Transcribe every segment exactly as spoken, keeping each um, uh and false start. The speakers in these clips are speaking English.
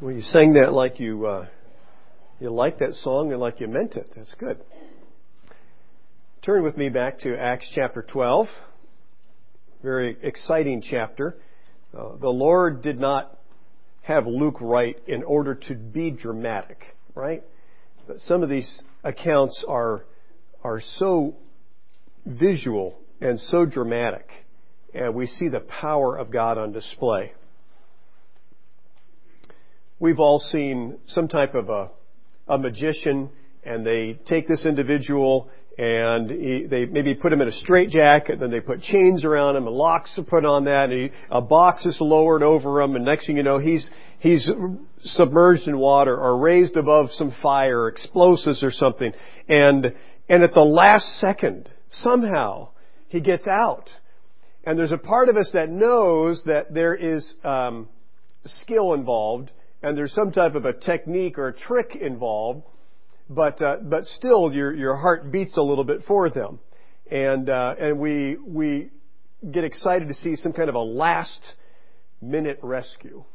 Well, you sang that like you uh, you liked that song and like you meant it. That's good. Turn with me back to Acts chapter twelve. Very exciting chapter. Uh, the Lord did not have Luke write in order to be dramatic, right? But some of these accounts are are so visual and so dramatic, and we see the power of God on display. We've all seen some type of a, a magician, and they take this individual and he, they maybe put him in a straitjacket, then they put chains around him and locks are put on that, and he, a box is lowered over him, and next thing you know, he's he's submerged in water or raised above some fire or explosives or something, and and at the last second, somehow he gets out. And there's a part of us that knows that there is um, skill involved, and there's some type of a technique or a trick involved, but uh, but still your your heart beats a little bit for them, and uh, and we we get excited to see some kind of a last minute rescue.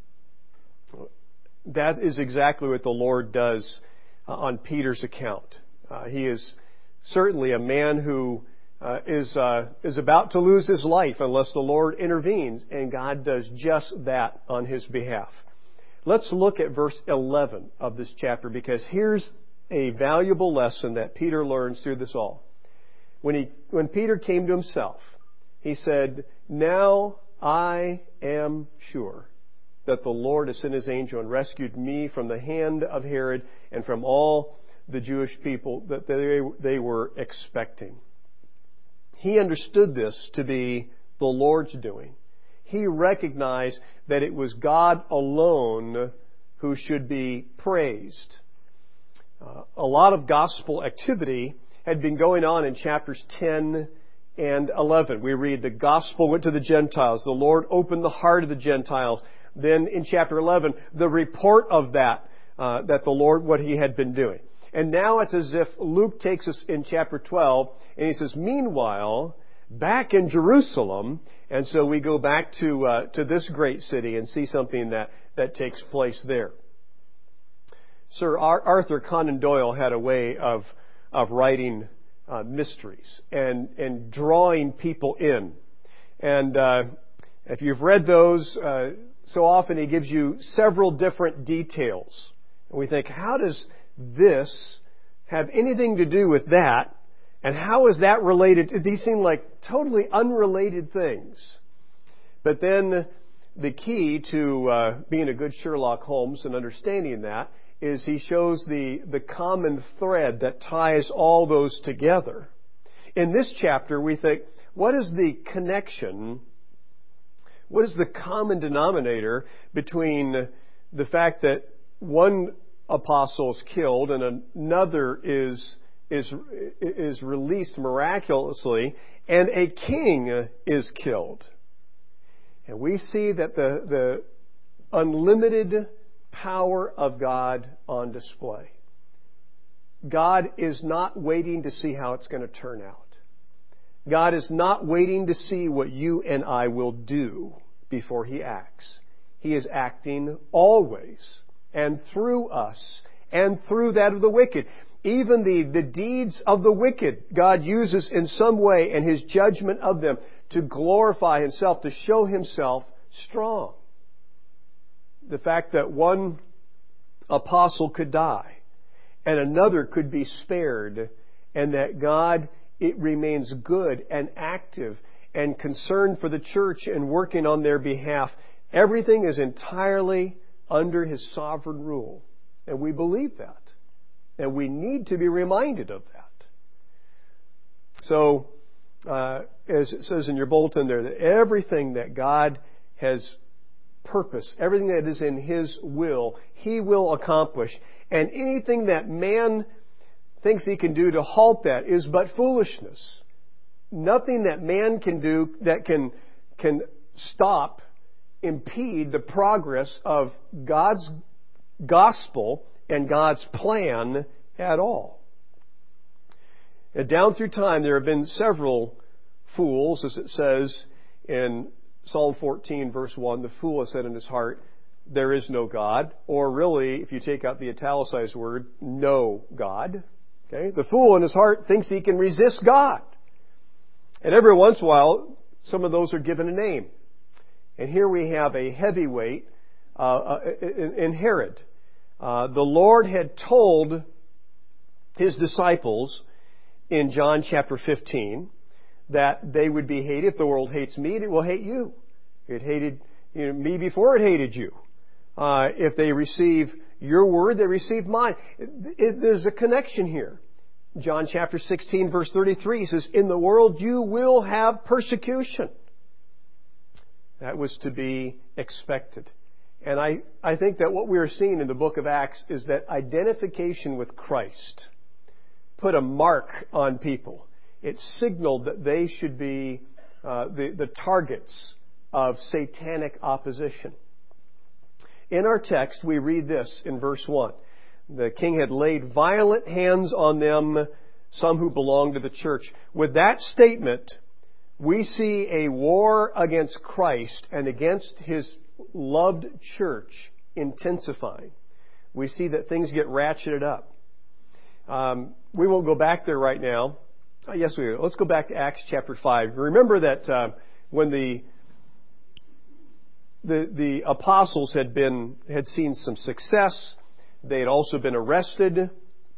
That is exactly what the Lord does uh, on Peter's account. Uh, he is certainly a man who uh, is uh, is about to lose his life unless the Lord intervenes, and God does just that on his behalf. Let's look at verse eleven of this chapter, because here's a valuable lesson that Peter learns through this all. When he, when Peter came to himself, he said, "Now I am sure that the Lord has sent his angel and rescued me from the hand of Herod and from all the Jewish people that they, they were expecting." He understood this to be the Lord's doing. He recognized that it was God alone who should be praised. Uh, a lot of gospel activity had been going on in chapters ten and eleven. We read the gospel went to the Gentiles. The Lord opened the heart of the Gentiles. Then in chapter eleven, the report of that, uh, that the Lord, what he had been doing. And now it's as if Luke takes us in chapter twelve and he says, meanwhile, back in Jerusalem, and so we go back to uh, to this great city and see something that, that takes place there. Sir Arthur Conan Doyle had a way of of writing uh, mysteries and and drawing people in. And uh, if you've read those, uh, so often he gives you several different details. And we think, how does this have anything to do with that? And how is that related? These seem like totally unrelated things. But then the key to uh, being a good Sherlock Holmes and understanding that is he shows the, the common thread that ties all those together. In this chapter, we think, what is the connection? What is the common denominator between the fact that one apostle is killed and another is is is released miraculously, and a king is killed? And we see that the the unlimited power of God on display. God is not waiting to see how it's going to turn out. God is not waiting to see what you and I will do before He acts. He is acting always and through us and through that of the wicked. Even the, the deeds of the wicked, God uses in some way in His judgment of them to glorify Himself, to show Himself strong. The fact that one apostle could die and another could be spared, and that God, it remains good and active and concerned for the church and working on their behalf. Everything is entirely under His sovereign rule. And we believe that. And we need to be reminded of that. So, uh, as it says in your bulletin there, that everything that God has purpose, everything that is in His will, He will accomplish. And anything that man thinks he can do to halt that is but foolishness. Nothing that man can do that can can stop, impede the progress of God's gospel and God's plan at all. And down through time, there have been several fools, as it says in Psalm fourteen, verse one. The fool has said in his heart, there is no God, or really, if you take out the italicized word, no God. Okay? The fool in his heart thinks he can resist God. And every once in a while, some of those are given a name. And here we have a heavyweight uh, in Herod. Uh, the Lord had told His disciples in John chapter fifteen that they would be hated. If the world hates me, it will hate you. It hated you know, me before it hated you. Uh, if they receive your word, they receive mine. It, it, there's a connection here. John chapter sixteen verse thirty-three says, in the world you will have persecution. That was to be expected. And I, I think that what we are seeing in the book of Acts is that identification with Christ put a mark on people. It signaled that they should be uh, the, the targets of satanic opposition. In our text, we read this in verse one. The king had laid violent hands on them, some who belonged to the church. With that statement, we see a war against Christ and against His loved church intensifying. We see that things get ratcheted up. Um, we won't go back there right now. Oh, yes, we will. Let's go back to Acts chapter five. Remember that uh, when the the the apostles had been had seen some success, they had also been arrested.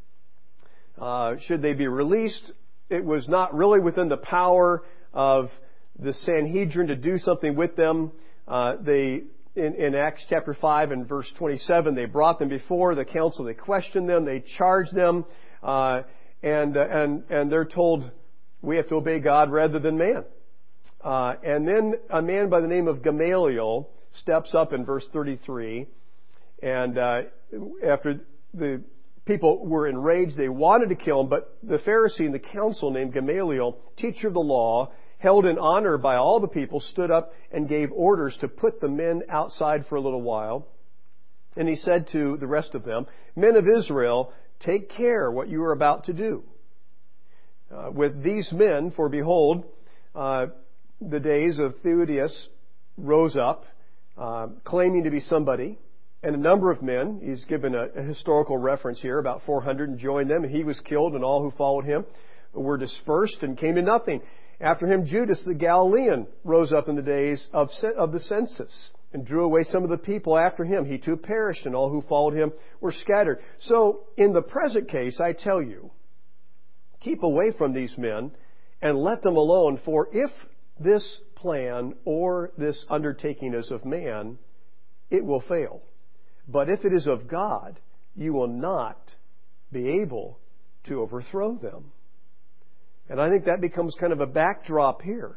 Uh, should they be released? It was not really within the power of the Sanhedrin to do something with them. Uh, they, in, in Acts chapter five and verse twenty-seven, they brought them before the council. They questioned them. They charged them, uh, and uh, and and they're told we have to obey God rather than man. Uh, and then a man by the name of Gamaliel steps up in verse thirty-three, and uh, after the people were enraged, they wanted to kill him, but the Pharisee in the council named Gamaliel, teacher of the law, held in honor by all the people, stood up and gave orders to put the men outside for a little while. And he said to the rest of them, men of Israel, take care what you are about to do. Uh, with these men, for behold, uh, the days of Theudius rose up, uh, claiming to be somebody, and a number of men, he's given a, a historical reference here, about four hundred, and joined them, and he was killed, and all who followed him were dispersed and came to nothing. After him, Judas the Galilean rose up in the days of, of the census and drew away some of the people after him. He too perished, and all who followed him were scattered. So, in the present case, I tell you, keep away from these men and let them alone, for if this plan or this undertaking is of man, it will fail. But if it is of God, you will not be able to overthrow them. And I think that becomes kind of a backdrop here.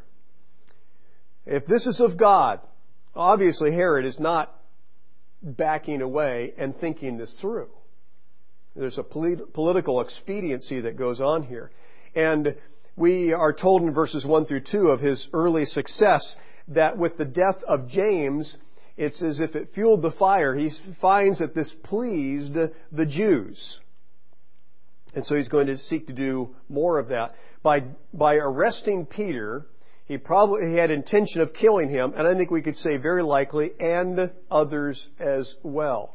If this is of God, obviously Herod is not backing away and thinking this through. There's a polit- political expediency that goes on here. And we are told in verses one through two of his early success that with the death of James, it's as if it fueled the fire. He finds that this pleased the Jews. And so he's going to seek to do more of that. By by arresting Peter, he probably he had intention of killing him, and I think we could say very likely, and others as well.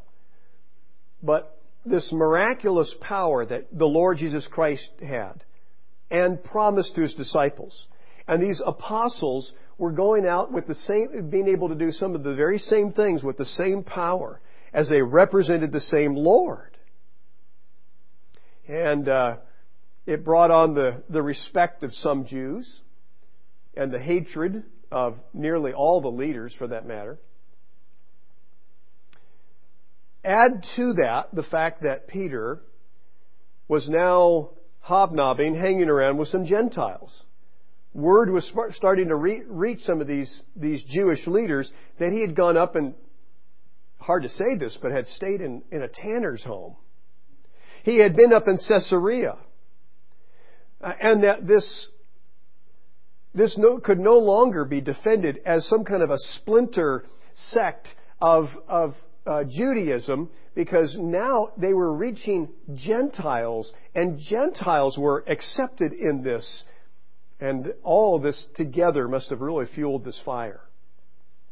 But this miraculous power that the Lord Jesus Christ had and promised to His disciples, and these apostles were going out with the same, being able to do some of the very same things with the same power as they represented the same Lord. And uh, it brought on the, the respect of some Jews and the hatred of nearly all the leaders, for that matter. Add to that the fact that Peter was now hobnobbing, hanging around with some Gentiles. Word was starting to re- reach some of these, these Jewish leaders that he had gone up and, hard to say this, but had stayed in, in a tanner's home. He had been up in Caesarea. Uh, and that this, this no, could no longer be defended as some kind of a splinter sect of, of uh, Judaism, because now they were reaching Gentiles, and Gentiles were accepted in this. And all of this together must have really fueled this fire.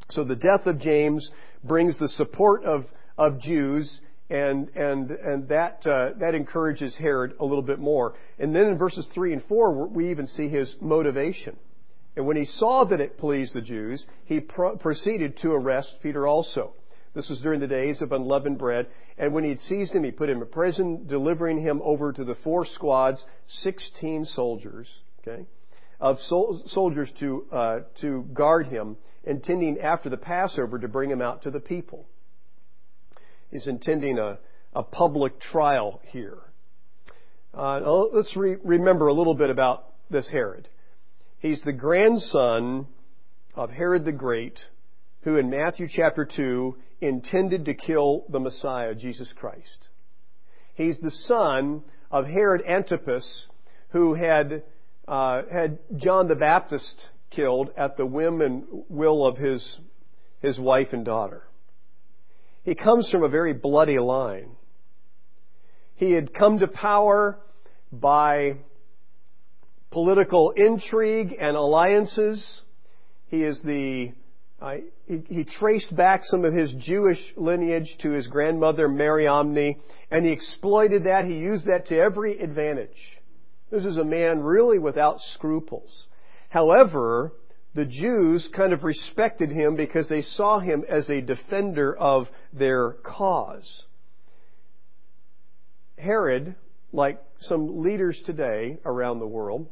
So the death of James brings the support of, of Jews, and and and that uh, that encourages Herod a little bit more. And then in verses three and four, we even see his motivation. And when he saw that it pleased the Jews, he pro- proceeded to arrest Peter also. This was during the days of unleavened bread. And when he had seized him, he put him in prison, delivering him over to the four squads, sixteen soldiers, okay, of sol- soldiers to uh, to guard him, intending after the Passover to bring him out to the people. He's intending a, a public trial here. Uh, let's re- remember a little bit about this Herod. He's the grandson of Herod the Great, who in Matthew chapter two intended to kill the Messiah, Jesus Christ. He's the son of Herod Antipas, who had uh, had John the Baptist killed at the whim and will of his his wife and daughter. He comes from a very bloody line. He had come to power by political intrigue and alliances. He is the uh, he, he traced back some of his Jewish lineage to his grandmother Mariamne, and he exploited that. He used that to every advantage. This is a man really without scruples. However, the Jews kind of respected him because they saw him as a defender of their cause. Herod, like some leaders today around the world,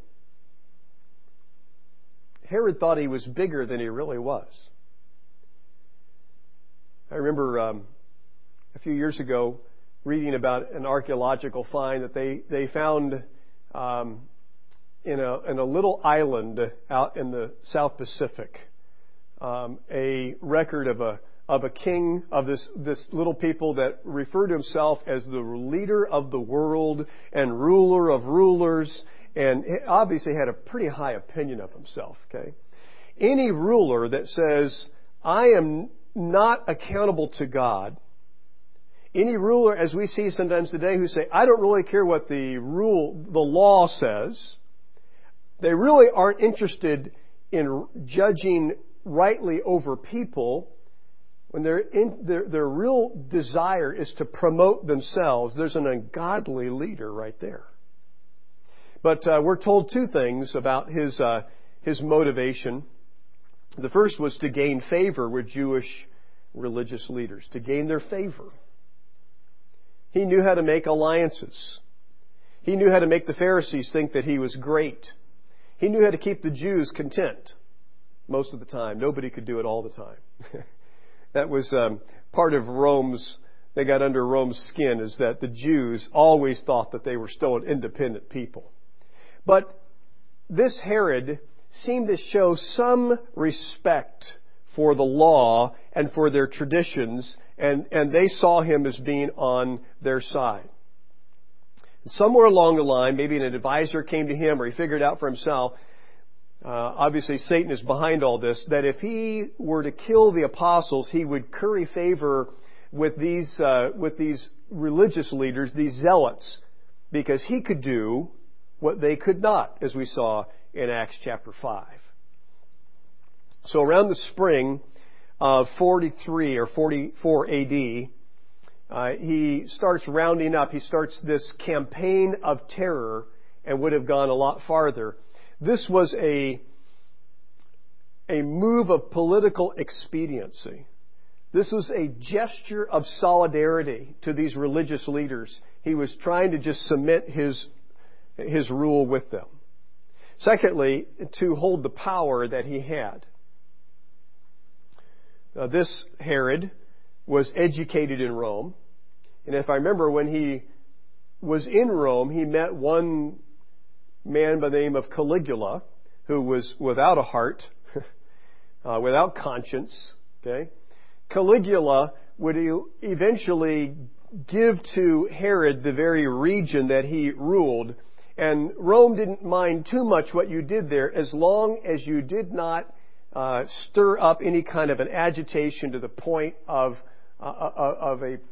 Herod thought he was bigger than he really was. I remember um, a few years ago reading about an archaeological find that they, they found um, in a in a little island out in the South Pacific, um, a record of a of a king of this this little people that referred to himself as the leader of the world and ruler of rulers, and obviously had a pretty high opinion of himself. Okay, any ruler that says, "I am not accountable to God," any ruler, as we see sometimes today, who say, "I don't really care what the rule, the law says," they really aren't interested in judging rightly over people. When their, in, their their real desire is to promote themselves, there's an ungodly leader right there. But uh, we're told two things about his uh, his motivation. The first was to gain favor with Jewish religious leaders, to gain their favor. He knew how to make alliances. He knew how to make the Pharisees think that he was great. He knew how to keep the Jews content most of the time. Nobody could do it all the time. That was um, part of Rome's, they got under Rome's skin, is that the Jews always thought that they were still an independent people. But this Herod seemed to show some respect for the law and for their traditions, and, and they saw him as being on their side. Somewhere along the line, maybe an advisor came to him or he figured out for himself, uh, obviously Satan is behind all this, that if he were to kill the apostles, he would curry favor with these, uh, with these religious leaders, these zealots, because he could do what they could not, as we saw in Acts chapter five. So around the spring of forty-three or forty-four A D, uh, he starts rounding up. He starts this campaign of terror and would have gone a lot farther. This was a, a move of political expediency. This was a gesture of solidarity to these religious leaders. He was trying to just cement his, his rule with them. Secondly, to hold the power that he had. Uh, this Herod was educated in Rome. And if I remember, when he was in Rome, he met one man by the name of Caligula, who was without a heart, uh, without conscience. Okay, Caligula would eventually give to Herod the very region that he ruled. And Rome didn't mind too much what you did there, as long as you did not uh, stir up any kind of an agitation to the point of uh, of a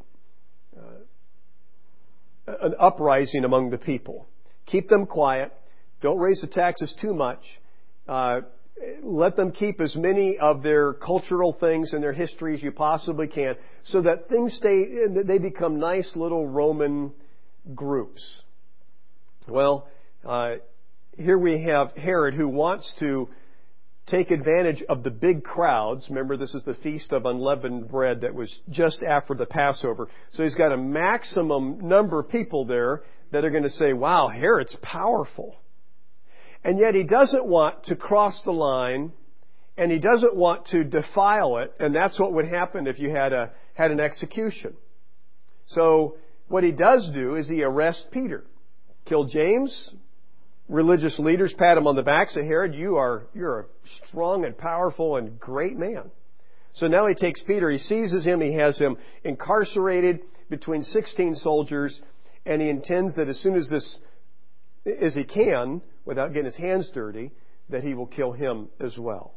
uh, an uprising among the people. Keep them quiet. Don't raise the taxes too much. Uh, let them keep as many of their cultural things and their history as you possibly can, so that things stay, they become nice little Roman groups. Well, uh, here we have Herod, who wants to take advantage of the big crowds. Remember, this is the Feast of Unleavened Bread that was just after the Passover. So he's got a maximum number of people there that are going to say, wow, Herod's powerful. And yet he doesn't want to cross the line, and he doesn't want to defile it, and that's what would happen if you had a had an execution. So what he does do is he arrests Peter, kill James. Religious leaders pat him on the back, say, Herod, you are you're a strong and powerful and great man. So now he takes Peter, he seizes him, he has him incarcerated between sixteen soldiers, and he intends that as soon as this as he can, without getting his hands dirty, that he will kill him as well.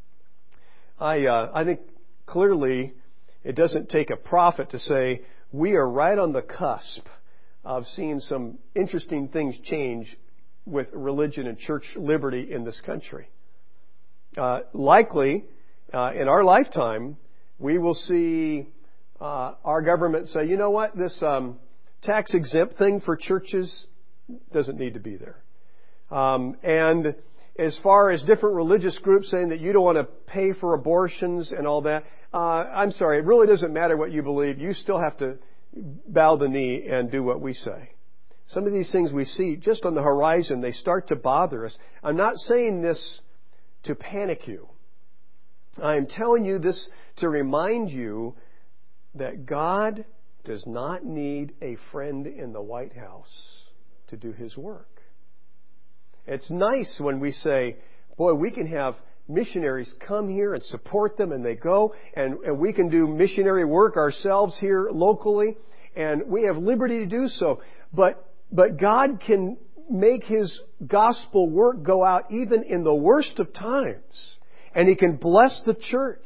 I uh, I think clearly it doesn't take a prophet to say we are right on the cusp of seeing some interesting things change with religion and church liberty in this country. Uh, likely, uh, in our lifetime, we will see uh, our government say, you know what, this um, tax exempt thing for churches doesn't need to be there. Um, and as far as different religious groups saying that you don't want to pay for abortions and all that, uh, I'm sorry, it really doesn't matter what you believe. You still have to bow the knee and do what we say. Some of these things we see just on the horizon, they start to bother us. I'm not saying this to panic you. I am telling you this to remind you that God does not need a friend in the White House to do His work. It's nice when we say, boy, we can have missionaries come here and support them, and they go, and, and we can do missionary work ourselves here locally, and we have liberty to do so. But but God can make His gospel work go out even in the worst of times, and He can bless the church.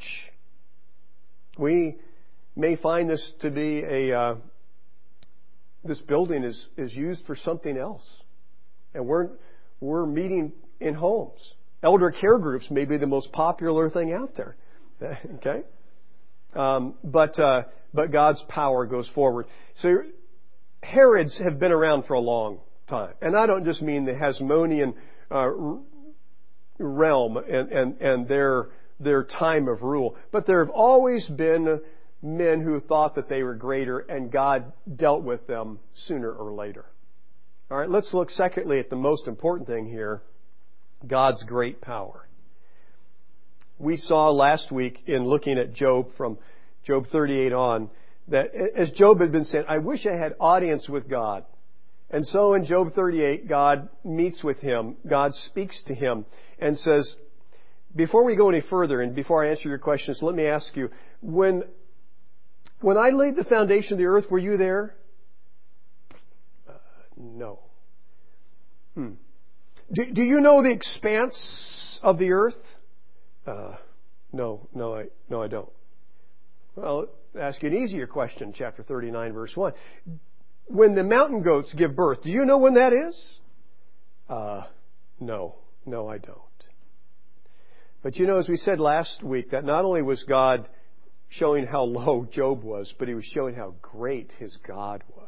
We may find this to be a uh, this building is is used for something else, and we're we're meeting in homes. Elder care groups may be the most popular thing out there. Okay, um, but uh, but God's power goes forward. So Herods have been around for a long time, and I don't just mean the Hasmonean uh, realm and, and and their their time of rule, but there have always been men who thought that they were greater, and God dealt with them sooner or later. All right, let's look secondly at the most important thing here: God's great power. We saw last week in looking at Job from Job thirty-eight on that as Job had been saying, I wish I had audience with God. And so in Job thirty-eight, God meets with him. God speaks to him and says, before we go any further and before I answer your questions, let me ask you, when, when I laid the foundation of the earth, were you there? Uh, no. Hmm. Do, do you know the expanse of the earth? Uh, no, no, I, no, I don't. Well, I'll ask you an easier question, chapter thirty-nine, verse one. When the mountain goats give birth, do you know when that is? Uh, no, no, I don't. But you know, as we said last week, that not only was God showing how low Job was, but He was showing how great his God was.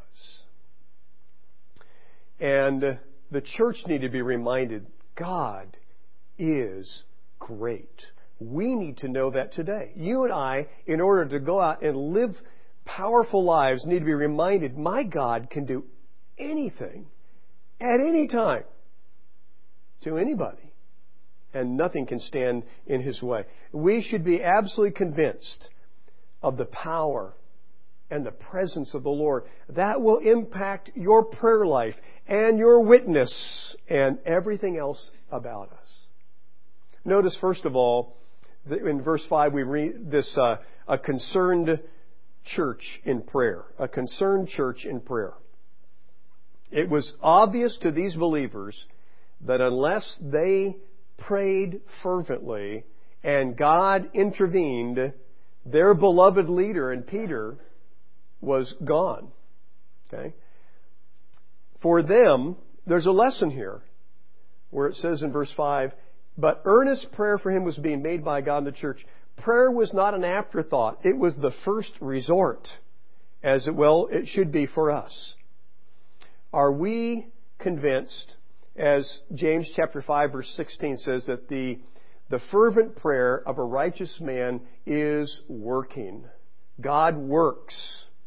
And the church needed to be reminded, God is great. We need to know that today. You and I, in order to go out and live powerful lives, need to be reminded, my God can do anything, at any time, to anybody. And nothing can stand in His way. We should be absolutely convinced of the power and the presence of the Lord. That will impact your prayer life and your witness and everything else about us. Notice, first of all, that in verse five we read this, uh, a concerned church in prayer. A concerned church in prayer. It was obvious to these believers that unless they prayed fervently and God intervened, their beloved leader in Peter was gone. Okay? For them, there's a lesson here where it says in verse five, But earnest prayer for him was being made by God in the church. Prayer was not an afterthought. It was the first resort, as it well it should be for us. Are we convinced, as James chapter five verse sixteen says, that the, the fervent prayer of a righteous man is working? God works.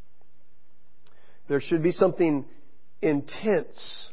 There should be something intense,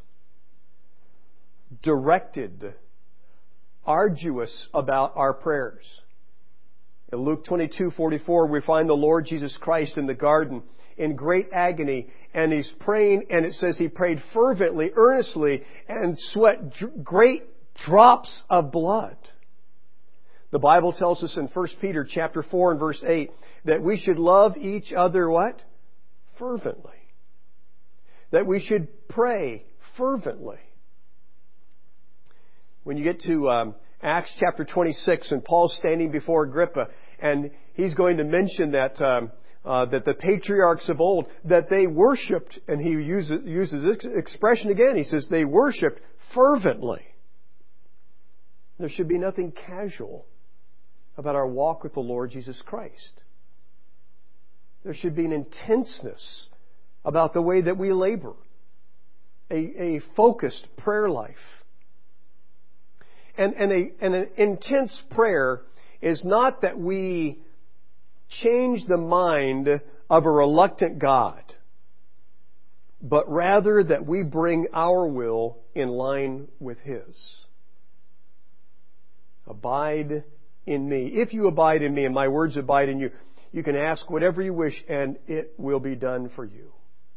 directed, arduous about our prayers. In Luke twenty-two forty-four, we find the Lord Jesus Christ in the garden in great agony, and He's praying, and it says He prayed fervently, earnestly, and sweat dr- great drops of blood. The Bible tells us in First Peter chapter four and verse eight that we should love each other what? Fervently. That we should pray fervently. When you get to um, Acts chapter twenty-six, and Paul's standing before Agrippa, and he's going to mention that um, uh, that the patriarchs of old, that they worshipped, and he uses, uses this expression again. He says they worshipped fervently. There should be nothing casual about our walk with the Lord Jesus Christ. There should be an intenseness about the way that we labor, a, a focused prayer life. And, and, a, and an intense prayer is not that we change the mind of a reluctant God, but rather that we bring our will in line with His. Abide in me. If you abide in me and my words abide in you, you can ask whatever you wish and it will be done for you.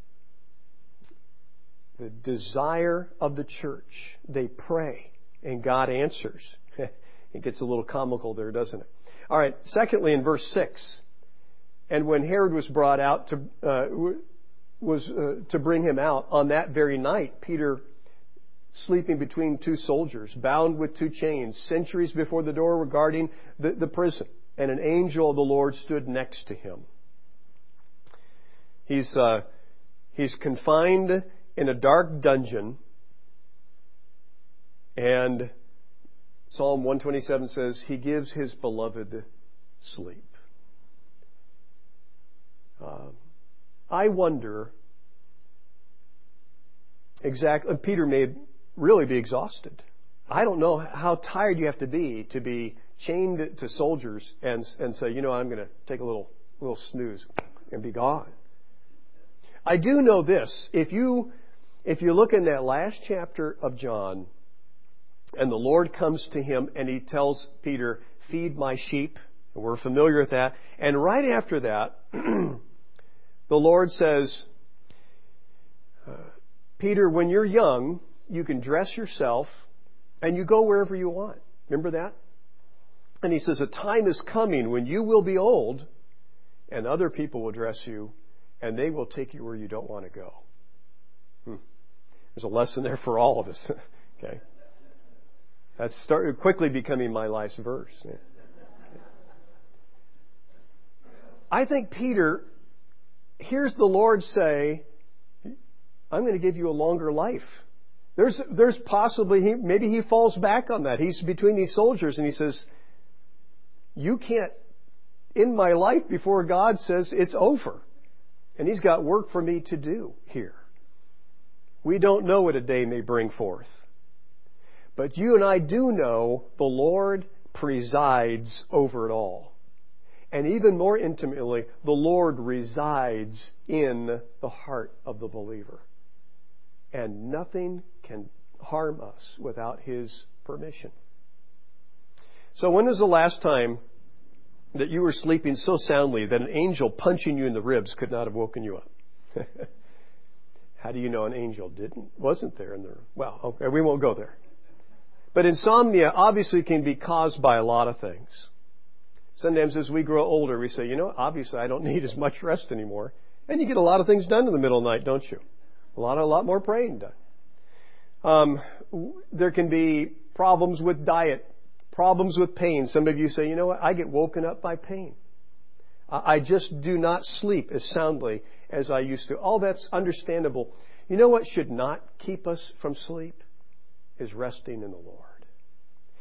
The desire of the church, they pray and God answers. It gets a little comical there, doesn't it? All right. Secondly, in verse six, and when Herod was brought out to uh, was uh, to bring him out on that very night, Peter, sleeping between two soldiers, bound with two chains, sentries before the door regarding the, the prison, and an angel of the Lord stood next to him. He's uh, he's confined in a dark dungeon. And Psalm one twenty-seven says, He gives His beloved sleep. Uh, I wonder exactly, Peter may really be exhausted. I don't know how tired you have to be to be chained to soldiers and, and say, you know, I'm going to take a little, little snooze and be gone. I do know this. If you, if you look in that last chapter of John, and the Lord comes to him and He tells Peter, feed my sheep. And we're familiar with that. And right after that, the Lord says, uh, Peter, when you're young, you can dress yourself and you go wherever you want. Remember that? And He says, a time is coming when you will be old and other people will dress you and they will take you where you don't want to go. Hmm. There's a lesson there for all of us. Okay. That's start, quickly becoming my life's verse. Yeah. I think Peter hears the Lord say, I'm going to give you a longer life. There's, there's possibly, he, maybe he falls back on that. He's between these soldiers and he says, you can't end my life before God says it's over. And He's got work for me to do here. We don't know what a day may bring forth. But you and I do know the Lord presides over it all. And even more intimately, the Lord resides in the heart of the believer. And nothing can harm us without His permission. So when was the last time that you were sleeping so soundly that an angel punching you in the ribs could not have woken you up? How do you know an angel didn't, wasn't there in the room? Well, okay, we won't go there. But insomnia obviously can be caused by a lot of things. Sometimes as we grow older, we say, you know, obviously I don't need as much rest anymore. And you get a lot of things done in the middle of the night, don't you? A lot, a lot more praying done. Um, there can be problems with diet, problems with pain. Some of you say, you know what, I get woken up by pain. I just do not sleep as soundly as I used to. All that's understandable. You know what should not keep us from sleep? Is resting in the Lord.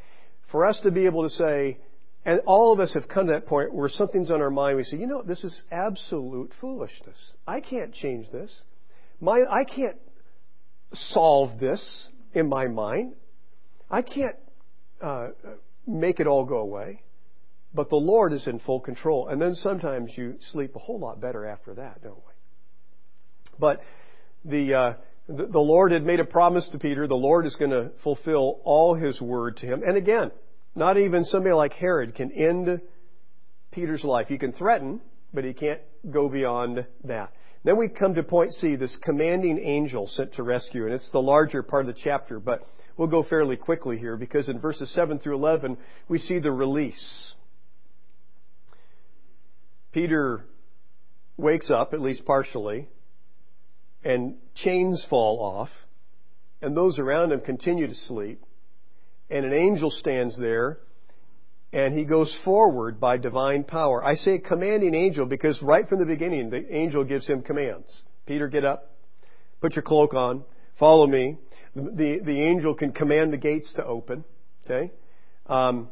for us to be able to say, and all of us have come to that point where something's on our mind, we say, you know, this is absolute foolishness. I can't change this. My, I can't solve this in my mind. I can't uh, make it all go away. But the Lord is in full control. And then sometimes you sleep a whole lot better after that, don't we? But the, uh, the, the Lord had made a promise to Peter. The Lord is going to fulfill all His word to him. And again, not even somebody like Herod can end Peter's life. He can threaten, but he can't go beyond that. Then we come to point C, this commanding angel sent to rescue. And it's the larger part of the chapter, but we'll go fairly quickly here because in verses seven through eleven, we see the release. Peter wakes up, at least partially, and chains fall off, and those around him continue to sleep. And an angel stands there, and he goes forward by divine power. I say commanding angel because right from the beginning, the angel gives him commands. Peter, get up, put your cloak on, follow me. The, the angel can command the gates to open. Okay? Um,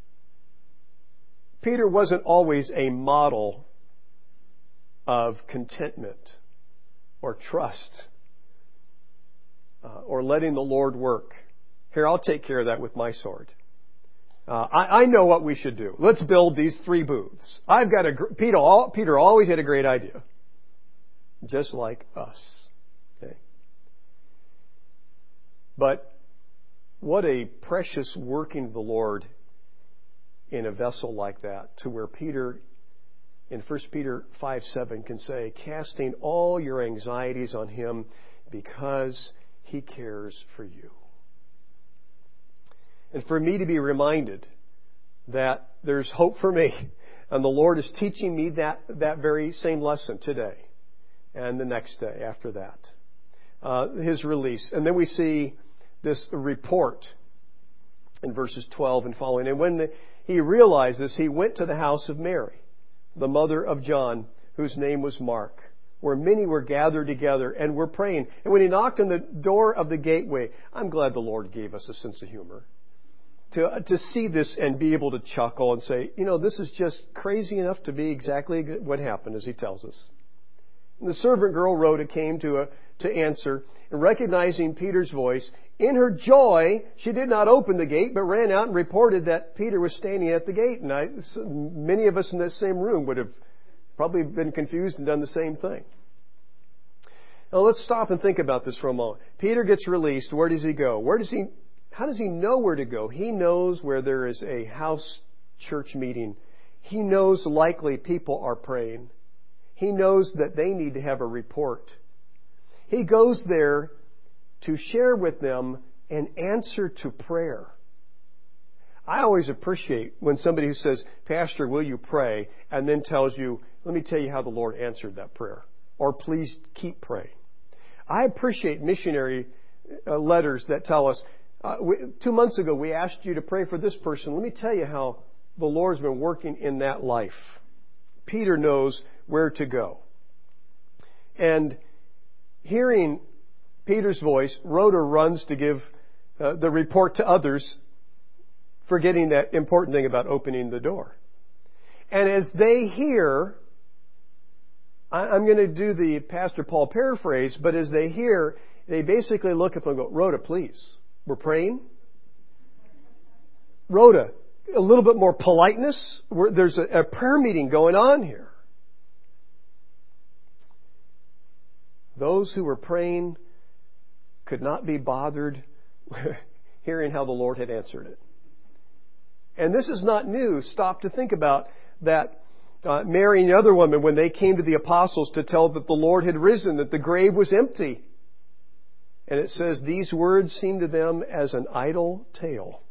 Peter wasn't always a model of contentment or trust uh, or letting the Lord work. Here, I'll take care of that with my sword. Uh, I, I know what we should do. Let's build these three booths. I've got a Peter. Peter always had a great idea, just like us. Okay. But what a precious working of the Lord in a vessel like that, to where Peter, in First Peter five seven, can say, casting all your anxieties on Him because He cares for you. And for me to be reminded that there's hope for me, and the Lord is teaching me that, that very same lesson today and the next day after that. Uh, his release. And then we see this report in verses twelve and following. And when the He realized this, he went to the house of Mary, the mother of John, whose name was Mark, where many were gathered together and were praying. And when he knocked on the door of the gateway, I'm glad the Lord gave us a sense of humor. To, to see this and be able to chuckle and say, you know, this is just crazy enough to be exactly what happened, as he tells us. And the servant girl Rhoda came to, a, to answer, and recognizing Peter's voice, in her joy, she did not open the gate, but ran out and reported that Peter was standing at the gate. And I, many of us in this same room would have probably been confused and done the same thing. Now let's stop and think about this for a moment. Peter gets released. Where does he go? Where does he? How does he know where to go? He knows where there is a house church meeting. He knows likely people are praying. He knows that they need to have a report. He goes there to share with them an answer to prayer. I always appreciate when somebody who says, Pastor, will you pray? And then tells you, let me tell you how the Lord answered that prayer. Or please keep praying. I appreciate missionary uh, letters that tell us, uh, we, two months ago we asked you to pray for this person. Let me tell you how the Lord's been working in that life. Peter knows where to go. And hearing Peter's voice, Rhoda runs to give uh, the report to others, forgetting that important thing about opening the door. And as they hear, I, I'm going to do the Pastor Paul paraphrase, but as they hear, they basically look up and go, Rhoda, please, we're praying. Rhoda, a little bit more politeness. We're, there's a, a prayer meeting going on here. Those who were praying could not be bothered hearing how the Lord had answered it. And this is not new. Stop to think about that. Uh, Mary and the other woman, when they came to the apostles to tell that the Lord had risen, that the grave was empty. And it says, these words seemed to them as an idle tale.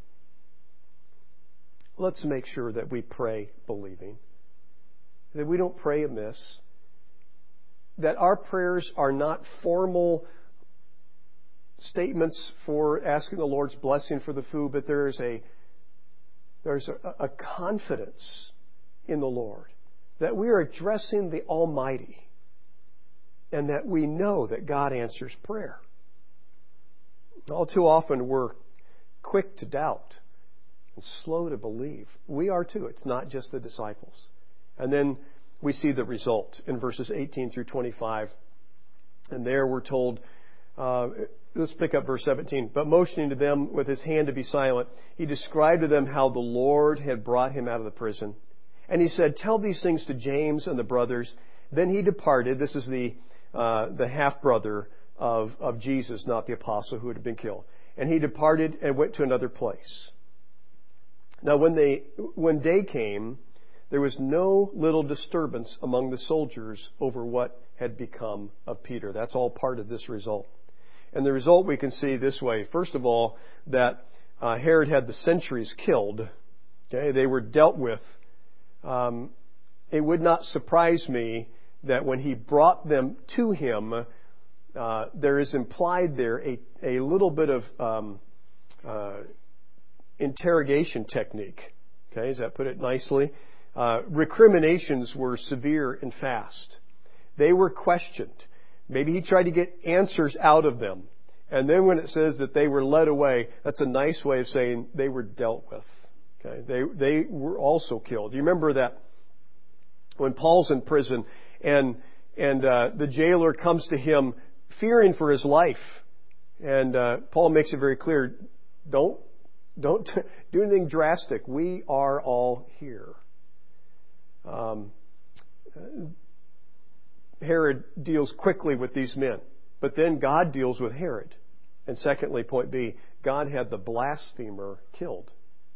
Let's make sure that we pray believing. That we don't pray amiss. That our prayers are not formal statements for asking the Lord's blessing for the food, but there is a there's a, a confidence in the Lord that we are addressing the Almighty and that we know that God answers prayer. All too often we're quick to doubt and slow to believe. We are too. It's not just the disciples. And then we see the result in verses eighteen through twenty-five. And there we're told, uh, let's pick up verse seventeen. But motioning to them with his hand to be silent, he described to them how the Lord had brought him out of the prison. And he said, tell these things to James and the brothers. Then he departed. This is the uh, the half-brother of, of Jesus, not the apostle who had been killed. And he departed and went to another place. Now when they when day came, there was no little disturbance among the soldiers over what had become of Peter. That's all part of this result. And the result we can see this way. First of all, that uh, Herod had the sentries killed. Okay, they were dealt with. Um, it would not surprise me that when he brought them to him, uh, there is implied there a, a little bit of um, uh, interrogation technique. Okay, does that put it nicely? Uh, recriminations were severe and fast. They were questioned. Maybe he tried to get answers out of them. And then when it says that they were led away, that's a nice way of saying they were dealt with. Okay, they they were also killed. You remember that when Paul's in prison and and uh, the jailer comes to him fearing for his life, and uh, Paul makes it very clear: don't don't do anything drastic. We are all here. Um, Herod deals quickly with these men, but then God deals with Herod. And secondly, point B, God had the blasphemer killed.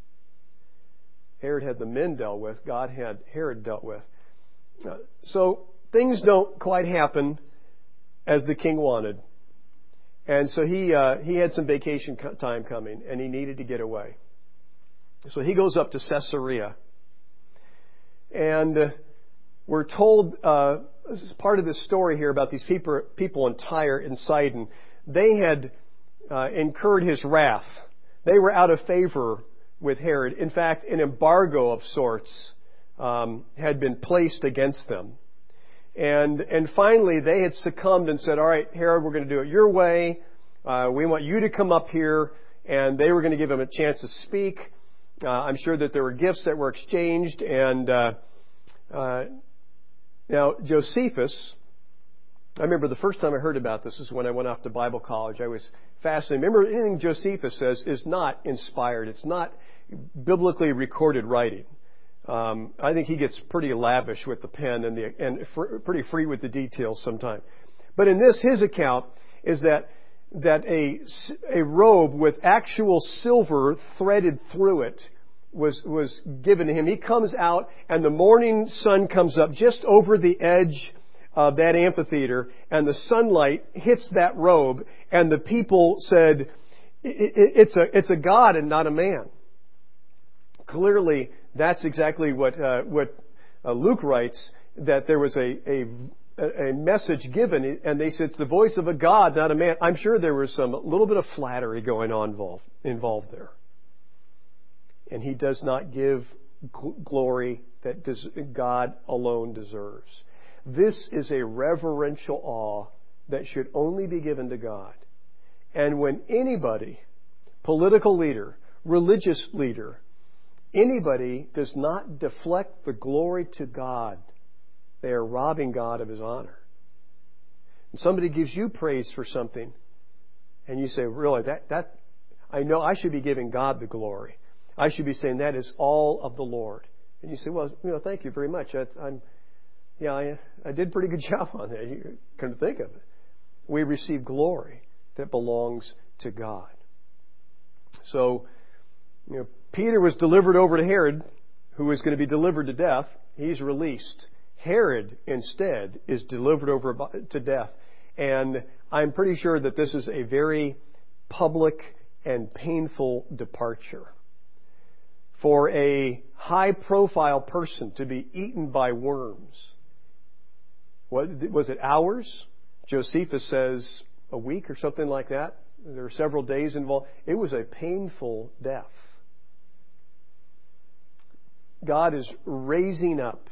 Herod had the men dealt with. God had Herod dealt with. Uh, so things don't quite happen as the king wanted. And so he uh, he had some vacation time coming, and he needed to get away. So he goes up to Caesarea. And uh, we're told, uh, this is part of this story here about these people, people in Tyre and Sidon. They had uh, incurred his wrath. They were out of favor with Herod. In fact, an embargo of sorts um, had been placed against them. And and finally, they had succumbed and said, all right, Herod, we're going to do it your way. Uh, we want you to come up here. And they were going to give him a chance to speak. Uh, I'm sure that there were gifts that were exchanged. And uh, uh, now, Josephus, I remember the first time I heard about this is when I went off to Bible college. I was fascinated. Remember, anything Josephus says is not inspired. It's not biblically recorded writing. Um, I think he gets pretty lavish with the pen and the and fr- pretty free with the details sometimes. But in this, his account is that that a a robe with actual silver threaded through it was was given to him. He comes out, and the morning sun comes up just over the edge of that amphitheater, and the sunlight hits that robe, and the people said, "It's a it's a god and not a man." Clearly, that's exactly what uh, what uh, Luke writes, that there was a, a a message given, and they said it's the voice of a god, not a man. I'm sure there was some a little bit of flattery going on involved involved there. And he does not give gl- glory that does, God alone deserves. This is a reverential awe that should only be given to God. And when anybody, political leader, religious leader, anybody does not deflect the glory to God, they are robbing God of His honor. And somebody gives you praise for something, and you say, really, that, that, I know I should be giving God the glory. I should be saying that is all of the Lord. And you say, well, you know, thank you very much. That's, I'm, yeah, I, I did a pretty good job on that. You couldn't think of it. We receive glory that belongs to God. So, you know, Peter was delivered over to Herod, who was going to be delivered to death. He's released. Herod, instead, is delivered over to death. And I'm pretty sure that this is a very public and painful departure. For a high-profile person to be eaten by worms. What, was it hours? Josephus says a week or something like that. There were several days involved. It was a painful death. God is raising up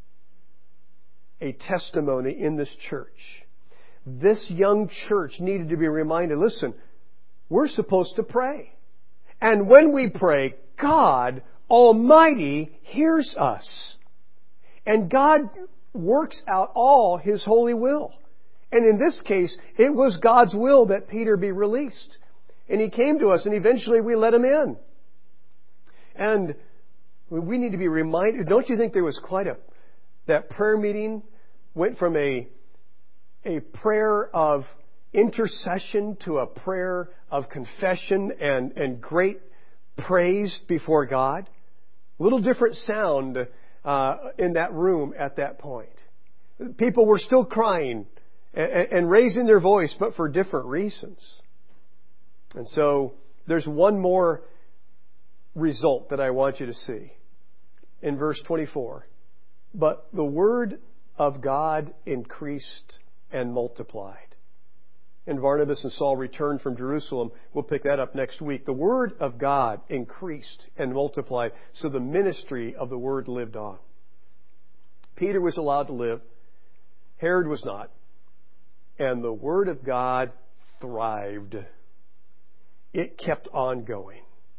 a testimony in this church. This young church needed to be reminded, listen, we're supposed to pray. And when we pray, God Almighty hears us. And God works out all His holy will. And in this case, it was God's will that Peter be released. And he came to us, and eventually we let him in. And we need to be reminded, don't you think there was quite a, that prayer meeting went from a, a prayer of intercession to a prayer of confession and, and great praise before God? A little different sound uh, in that room at that point. People were still crying and, and raising their voice, but for different reasons. And so there's one more result that I want you to see in verse twenty-four. But the word of God increased and multiplied. And Barnabas and Saul returned from Jerusalem. We'll pick that up next week. The word of God increased and multiplied, so the ministry of the word lived on. Peter was allowed to live. Herod was not. And the word of God thrived. It kept on going.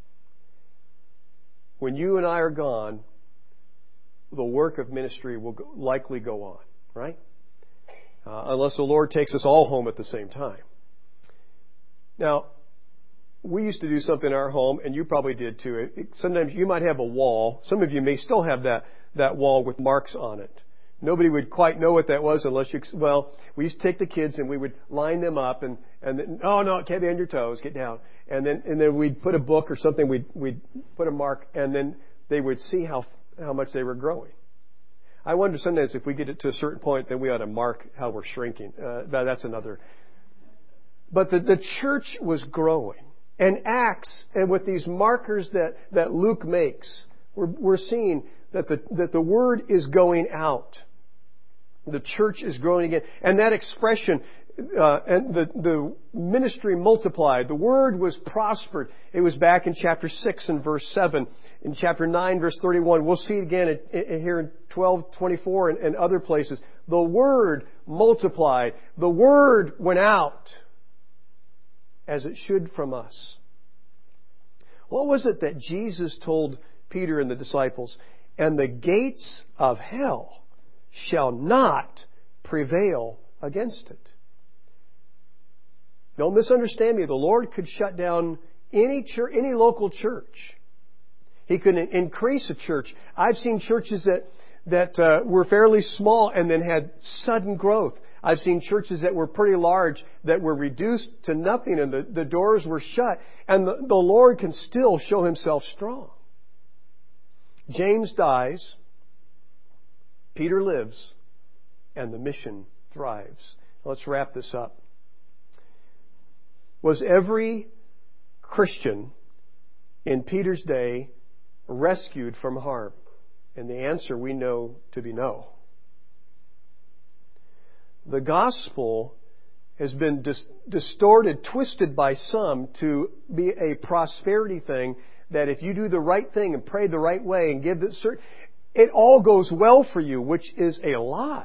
When you and I are gone, the work of ministry will go, likely go on, right? Uh, unless the Lord takes us all home at the same time. Now, we used to do something in our home, and you probably did too. It, it, sometimes you might have a wall. Some of you may still have that, that wall with marks on it. Nobody would quite know what that was unless you, well, we used to take the kids and we would line them up and, and then, oh no, it can't be on your toes, get down. And then, and then we'd put a book or something, we'd, we'd put a mark, and then they would see how, how much they were growing. I wonder sometimes if we get it to a certain point, then we ought to mark how we're shrinking. Uh, that's another. But the, the church was growing. And Acts, and with these markers that, that Luke makes, we're, we're seeing that the, that the word is going out. The church is growing again. And that expression, uh, and the, the ministry multiplied. The word was prospered. It was back in chapter six and verse seven. In chapter nine, verse thirty-one. We'll see it again in, in, here in twelve twenty-four and, and other places. The word multiplied. The word went out as it should from us. What was it that Jesus told Peter and the disciples? And the gates of hell shall not prevail against it. Don't misunderstand me. The Lord could shut down any church, any local church. He could increase a church. I've seen churches that that uh, were fairly small and then had sudden growth. I've seen churches that were pretty large that were reduced to nothing and the, the doors were shut. And the, the Lord can still show Himself strong. James dies. Peter lives. And the mission thrives. Let's wrap this up. Was every Christian in Peter's day rescued from harm? And the answer we know to be no. The gospel has been dis- distorted, twisted by some to be a prosperity thing, that if you do the right thing and pray the right way and give the certain, it all goes well for you, which is a lie.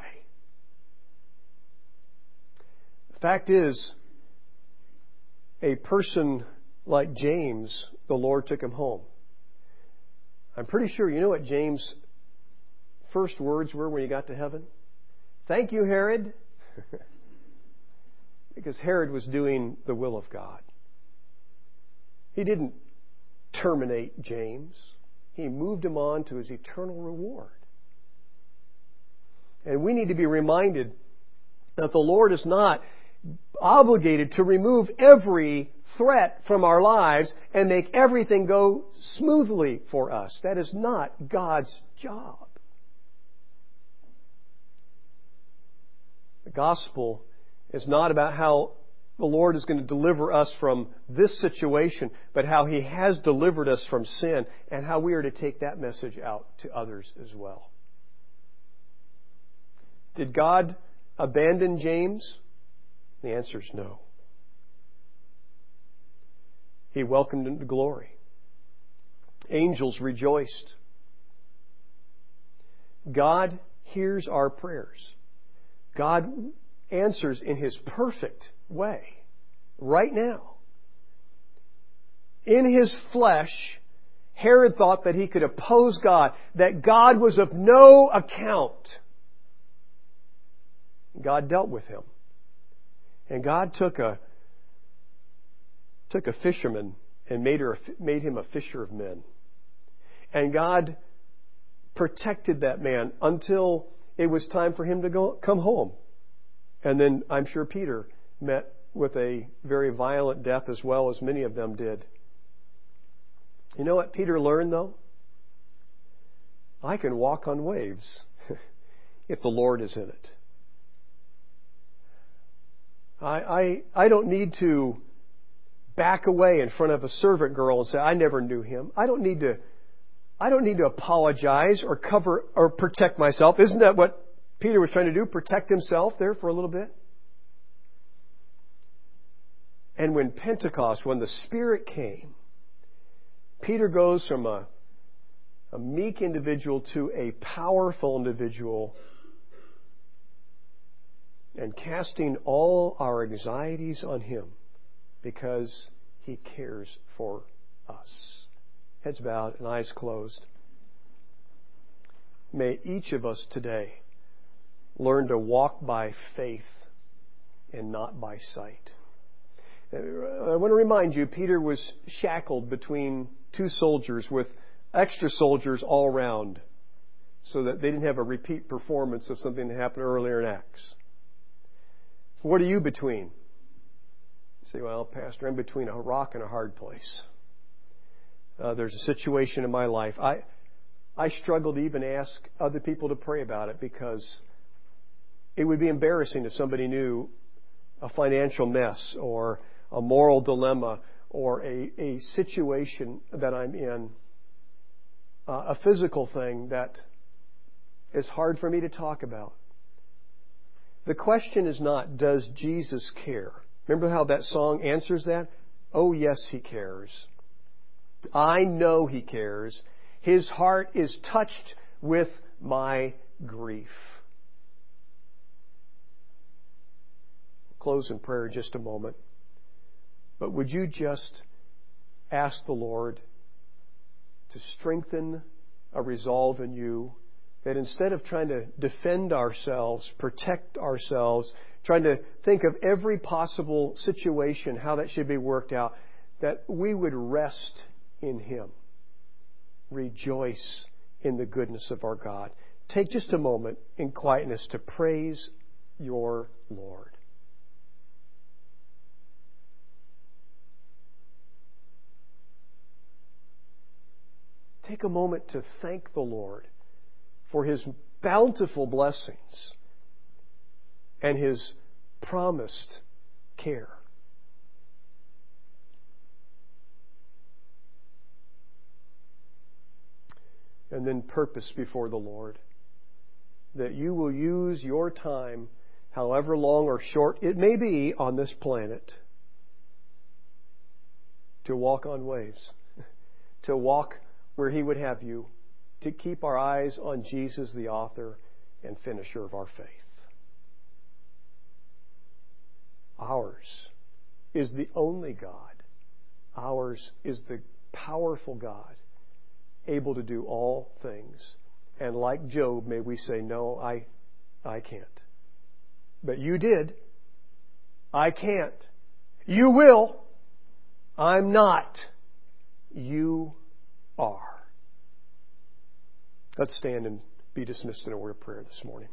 The fact is, a person like James, the Lord took him home. I'm pretty sure you know what James' first words were when he got to heaven? Thank you, Herod. Because Herod was doing the will of God. He didn't terminate James. He moved him on to his eternal reward. And we need to be reminded that the Lord is not obligated to remove every threat from our lives and make everything go smoothly for us. That is not God's job. The gospel is not about how the Lord is going to deliver us from this situation, but how He has delivered us from sin and how we are to take that message out to others as well. Did God abandon James? The answer is no. He welcomed him to glory. Angels rejoiced. God hears our prayers. God answers in His perfect way right now. In His flesh, Herod thought that he could oppose God, that God was of no account. God dealt with him. And God took a took a fisherman and made her made him a fisher of men. And God protected that man until it was time for him to go come home. And then I'm sure Peter met with a very violent death as well as many of them did. You know what Peter learned though? I can walk on waves if the Lord is in it. I, I, I don't need to back away in front of a servant girl and say, I never knew him. I don't need to, I don't need to apologize or cover or protect myself. Isn't that what Peter was trying to do? Protect himself there for a little bit? And when Pentecost, when the Spirit came, Peter goes from a, a meek individual to a powerful individual, and casting all our anxieties on Him because He cares for us. Heads bowed and eyes closed. May each of us today learn to walk by faith and not by sight. I want to remind you, Peter was shackled between two soldiers with extra soldiers all around so that they didn't have a repeat performance of something that happened earlier in Acts. What are you between? You say, well, Pastor, I'm between a rock and a hard place. Uh, there's a situation in my life. I I struggle to even ask other people to pray about it because it would be embarrassing if somebody knew a financial mess or a moral dilemma or a, a situation that I'm in, uh, a physical thing that is hard for me to talk about. The question is not, does Jesus care? Remember how that song answers that? Oh, yes, He cares. I know He cares. His heart is touched with my grief. We'll close in prayer in just a moment. But would you just ask the Lord to strengthen a resolve in you that instead of trying to defend ourselves, protect ourselves, trying to think of every possible situation, how that should be worked out, that we would rest in Him. Rejoice in the goodness of our God. Take just a moment in quietness to praise your Lord. Take a moment to thank the Lord for His bountiful blessings and His promised care. And then purpose before the Lord that you will use your time, however long or short it may be on this planet, to walk on waves, to walk where He would have you, to keep our eyes on Jesus, the author and finisher of our faith. Ours is the only God. Ours is the powerful God, able to do all things. And like Job, may we say, no, I, I can't. But you did. I can't. You will. I'm not. You are. Let's stand and be dismissed in a word of prayer this morning.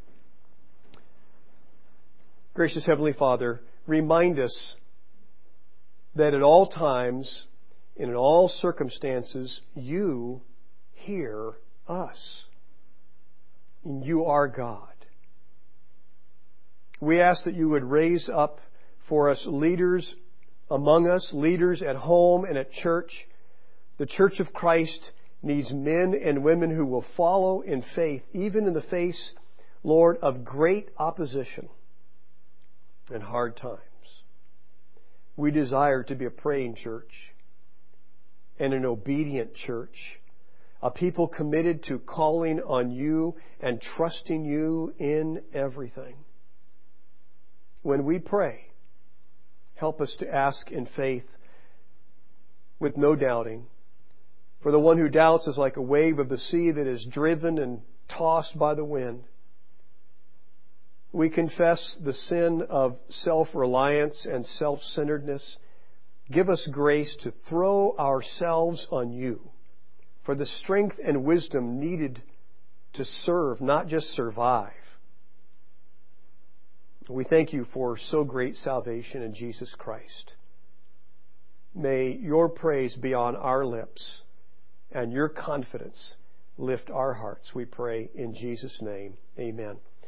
Gracious Heavenly Father, remind us that at all times, and in all circumstances, You hear us. And You are God. We ask that You would raise up for us leaders among us, leaders at home and at church. The Church of Christ needs men and women who will follow in faith, even in the face, Lord, of great opposition and hard times. We desire to be a praying church and an obedient church, a people committed to calling on You and trusting You in everything. When we pray, help us to ask in faith with no doubting, For the one who doubts is like a wave of the sea that is driven and tossed by the wind. We confess the sin of self-reliance and self-centeredness. Give us grace to throw ourselves on You for the strength and wisdom needed to serve, not just survive. We thank You for so great salvation in Jesus Christ. May Your praise be on our lips and Your confidence lift our hearts, we pray in Jesus' name. Amen.